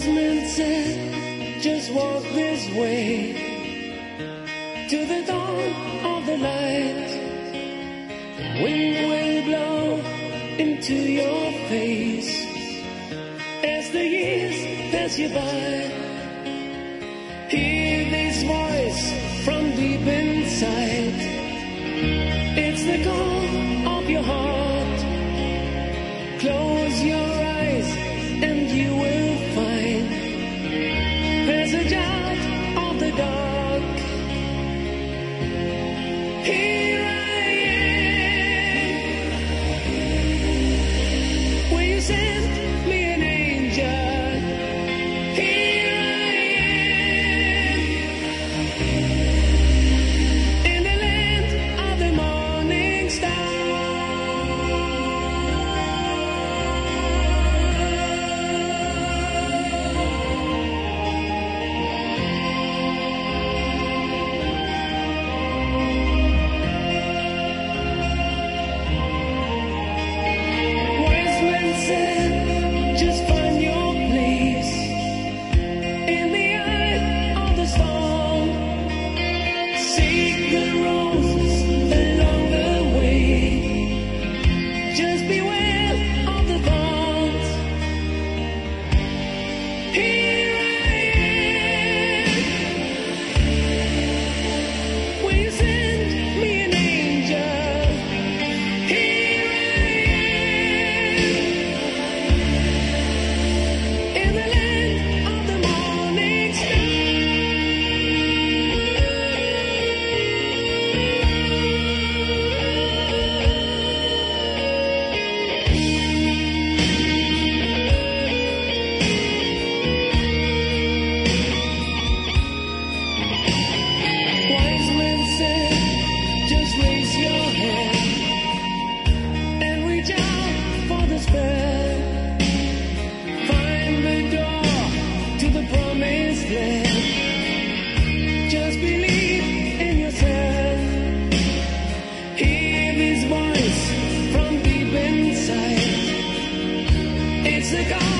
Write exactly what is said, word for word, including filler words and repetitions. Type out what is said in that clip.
men said, just walk this way to the dawn of the light. The wind will blow into your face as the years pass you by. Hear this voice from deep inside. It's the call of your heart. Close your eyes and you will find passage out of the dark. Here I am. Will you send me an angel? Here I am. In the land of the morning star. Wise men said, just find your place in the eye of the storm. Seek the roses along the way. Just beware of the thorns. Here I am. Will you send me an angel? Here I am. In the land of the morning star. Wise men said, just raise your hand and reach out for the spell. Find the door to the promised land. Just believe in yourself. Hear this voice from deep inside. It's the God